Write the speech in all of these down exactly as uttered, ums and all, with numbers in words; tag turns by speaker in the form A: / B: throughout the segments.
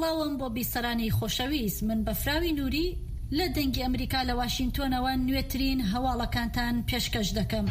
A: سڵاوم بۆ بیسەرانی خۆشەویست، من بەفراوی نووری لە دەنگی ئەمریکا لە واشنگتۆنەوە نوێترین هەواڵەکانتان پێشکەش دەکەم.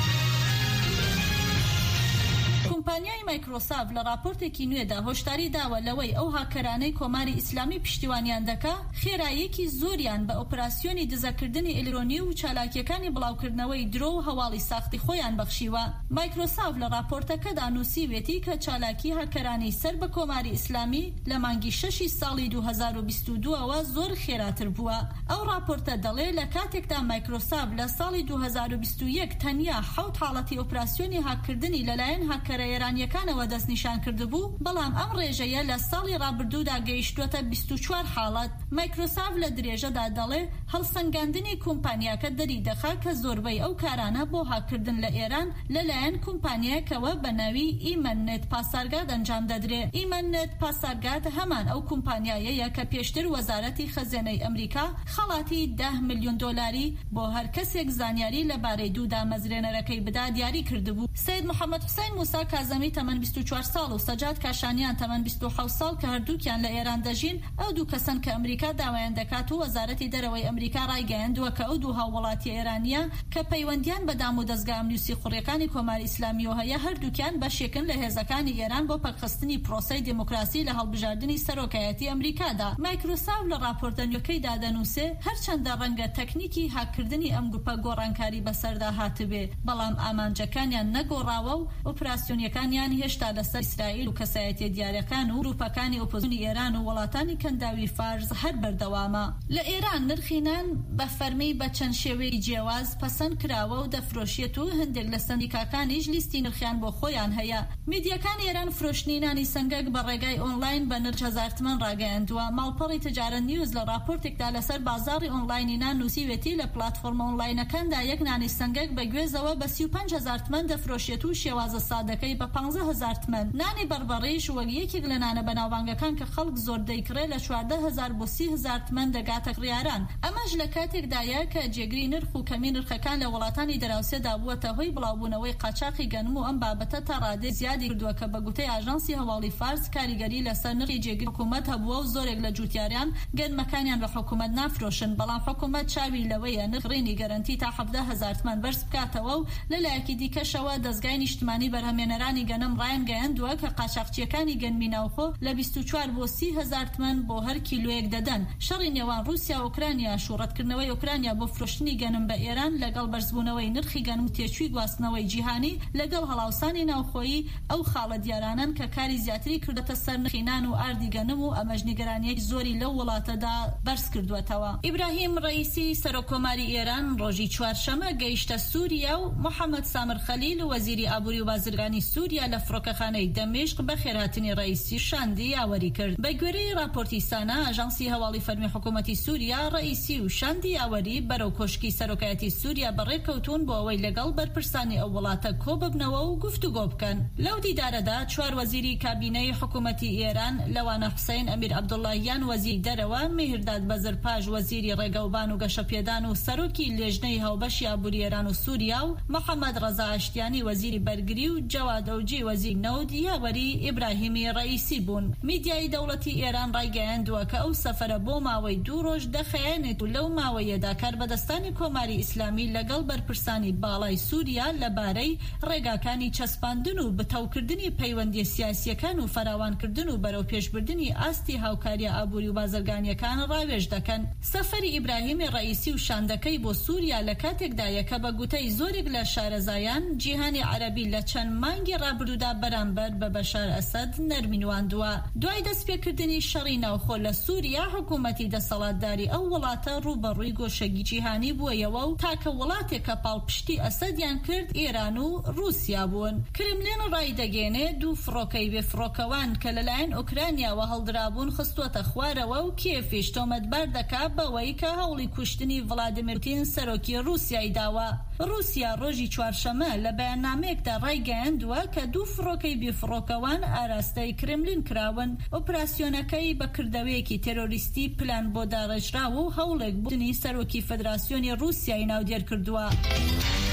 A: کۆمپانیای مایکرۆسافت لە راپۆرتێکی نوێدا هۆشداری داوە لەوەی ئەو هاکەرانەی کۆماری ئیسلامی پشتیوانیان دەکا خێراییەکی زۆریان بە ئۆپراسیۆنی دزەکردنی ئێلکترۆنی و چالاکیەکانی بڵاوکردنەوەی درۆ و هەواڵی ساختی خۆیان بەخشیوە. مایکرۆسافت لە راپۆرتەکەدا نووسیوێتی کە چالاکی هاکەرانی سەر بە کۆماری ئیسلامی لە مانگی شەشی ساڵی دوو هەزار و بیست و دووەوە زۆر خێراتر بووە. ئەو راپۆرتە دەڵێ لە کاتێکدا مایکرۆسافت لە ساڵی دوو هەزار و بیست و یەک تەنیا حەوت حاڵەتی ئۆپراسیۆنی هاکردنی لەلایەن هاکەرە ئێرانیەکانەوە دەستنیشان کردبوو، بەڵام ئەم ڕێژەیە لە ساڵی ڕابردوودا گەیشتووەتە بیست و چوار حاڵەت. مایکرۆسافت لە درێژەدا دەڵێ هەڵسەنگاندنی کۆمپانیاکە دەری دەخا کە زۆربەی ئەو کارانە بۆ هاکردن لە ئێران لەلایەن کۆمپانیایەکەوە بە ناوی ئیمەنێت پاسارگاد ئەنجام دەدرێ. ئیمەنێت پاسارگاد هەمان ئەو کۆمپانیایەیە کە پێشتر وەزارەتی خەزانەی ئەمریکا خەڵاتی ده ملیۆن دۆلاری بۆ هەر کەسێک زانیاری لەبارەی دوو دامەزرێنەرەکەی بدا دیاری کردبوو. سید محەممەد حوسین موسا کازەمی تەمەن بیست و چوار ساڵ و سەجاد کاشانیان تەمەن بیست و حەوت ساڵ کە هەردووکیان لە ئێران دەژین، ئەو دوو کەسن کە ئەمریکا داوایان دەکات و وەزارەتی دەرەوەی ئەمریکا ڕایگەیاندووە کە ئەو دوو هاوڵاتی ئێرانیە کە پەیوەندیان بە دام و دەستگا ئەمنیوسی خوڕیەکانی کۆماری ئیسلامیەوە هەیە هەردووکیان بەشێکن لە هێزەکانی ئێران بۆ پەرخستنی پرۆسەی دموکراسی لە هەڵبژاردننی سەرۆکایەتی ئەمریکادا. مایکرۆسافت لە راپۆرتەنیەکەیدا دەنووسێ هەرچەندە ڕەنگە تەکنیکی هاکردنی ئەم گروپە گۆڕانکاری بەسەردا هاتبێ، بەڵام ئامانجەکانیان نەگۆڕاوە و ئۆپراسیۆنیەکانیان هێشتا لەسەر ئیسرائیل و کەسایەتی دیارەکان و گروپەکانی ئۆپۆزیسیۆنی ئێران و وڵاتانی کەنداوی فارس هەر بەردەوامە. لە ئێران نرخینان بە فەرمی بە چەند شێوەی جیاواز پەسەند کراوە و دەفرۆشیێت و هەندێک لە سندیکاکانیش لیستی نرخیان بۆ خۆیان هەیە. میدیەکانی ئێران فرۆشتنی نانی سنگەک بە ڕێگای ئۆنلاین بە نرخ هەزار تمەن ڕاگەیاندووە. ماڵپەڕی تجارەت نیوز لە راپۆرتێکدا لەسەر بازاڕی ئۆنلاینی نان نووسیوێتی لە پلاتفۆرمە ئۆنلاینەکاندا یەک نانی سنگەک بە گوێزەوە بە سی و پەنج هەزار تمەن دەفرۆشێت و شێوازە سادەکەی بە پانزە هەزار تمەن. نانی بەربەڕیش وەک یەکێک لە نانە بەناوبانگەکان کە خەڵک زۆر دەیکڕێ لە چواردە هەزار بۆ سی هەزار تمەن دەگاتە کڕیاران. ئەمەش لە کاتێکدایە کە جێگری نرخ و کەمی نرخەکان لە وڵاتانی دراوسێدا بووەتە هۆی بڵاوبوونەوەی قاچاقی گەنم و ئەم بابەتە تا ڕادەی زیادی کردووە کە بە گوتەی ئاژانسی هەواڵی فارس کاریگەری لەسەر نرخی جێگری حکوومەت هەبووە و زۆرێک لە جوتیاریان گەنمەکانیان بە حکوومەت نافرۆشن، بەڵام حکوومەت چاوی لەوەیە نرخ ڕێنی گەرنتی تا حەڤدە هەزار تمەن بەرز بکاتەوە و لەلایەکی دیکەشەوە دەستگای نیشتمانی بەرهەمێنەرانی گەنم ڕایان گەیاندووە کە قاچاقچیەکانی گەنمی ناوخۆ لە بیست و چوار بۆ سی هەزار تمەن بۆ هەر کیلۆیەک دەدەن. شەڕی نێوان رووسیا و ئوکرانیا شوڕەتکردنەوەی ئوکرانیا بۆ فرۆشتنی گەنم بە ئێران لەگەڵ بەرزبوونەوەی نرخی گەنم و تێچووی گواستنەوەی جیهانی لەگەڵ هەڵاوسانی ناوخۆیی ئەو خاڵە دیارانن کە کاری زیاتری کردەتە سەر نرخی نان و ئاردی گەنم و ئەمەش نیگەرانیەکی زۆری لەو وڵاتەدا بەرز کردووەتەوە. ئیبراهیم ڕەئیسی سەرۆکۆماری ئێران ڕۆژی چوارشەمە گەیشتە سووریا و محەممەد سامر خەلیل وەزیری ئابووری و بازرگانی سووریا لە فڕۆکەخانەی دەمێشق بە خێرهاتنی ڕەئیسی شاندی یاوەری کرد. بە گوێرەی راپۆرتی سانە ئاژانسی هەواڵی فەرمی حکوومەتی سووریا ڕەئیسی و شاندی یاوەری بەرەو کۆشکی سەرۆکایەتی سووریا بەڕێکەوتون بۆ ئەوەی لەگەڵ بەرپرسانی ئەو وڵاتە کۆ ببنەوە و گفتوگۆ بکەن. لەو دیدارەدا چوار وەزیری کابینەی حکوومەتی ئێران لەوانە حوسێن ئەمیر عەبدوڵڵاهیان وەزیری دەرەوە، مێهرداد بەزرپاش وەزیری ڕێگەوبان و گەشەپێدان و سەرۆکی لێژنەی هەوبەشی ئابووری ئێران و سووریا و محەممەد ڕەزا ئاشتیانی وەزیری بەرگری و جەواد ئەوجی وەزیری نەود یاوەری ئیبراهیمی ڕەئیسی بوون. میدیای دەوڵەتی ئێران ڕایگەیاندووە کە ئەو سەفەرە بۆ ماوەی دوو ڕۆژ دەخەیانێت و لەو ماوەیەدا کاربەدەستانی کۆماری ئیسلامی لەگەڵ بەرپرسانی باڵای سووریا لەبارەی ڕێگاکانی چەسپاندن و بەتەوکردنی پەیوەندی سیاسیەکان و فراوانکردن و بەرەو پێشبردننی ئاستی هاوکاریە ئابووری و بازرگانیەکان ڕاوێژ دەکەن. سەفەری ئیبراهیمی ڕەئیسی و شاندەکەی بۆ سووریا لە کاتێکدایە کە بە گوتەی زۆرێک لە شارەزایان جیهانی عەرەبی لە چەند مانگی ڕابردوودا بەرامبەر بە بەشار ئەسەد نەرمینواندووە. دوای دەستپێکردنی شەڕی ناوخۆ لە سووریا حکوومەتی دەسەڵاتداری ئەو وڵاتە ڕوبەڕووی گۆشەگی جیهانی بووەیەوە و تاکە وڵاتێک کە پاڵپشتی ئەسەدیان کرد ئێران و رووسیا بوون. کرملین ڕایدەگەێنێ دوو فڕۆکەی بێفڕۆکەوان کە لەلایەن ئوکرانیاوە هەڵدرابوون خستووەتە خوارەوە و کێفیش تۆمەتبار دەکات بەوەی کە هەوڵی کوشتنی ڤڵادیمیر پوتین سەرۆکی رووسیای داوە. رووسیا ڕۆژی چوارشەمە لە بەیاننامەیەکدا ڕایگەیاندووە کە دوو فڕۆکەی بێفڕۆکەوان ئاراستەی کرملین کراون. ئۆپراسیۆنەکەی بەکردەوەیەکی تێرۆریستی پلان بۆ داڕێژراوە و هەوڵێک بوونی سەرۆکی فەدراسیۆنی رووسیای ناودێر کردووە.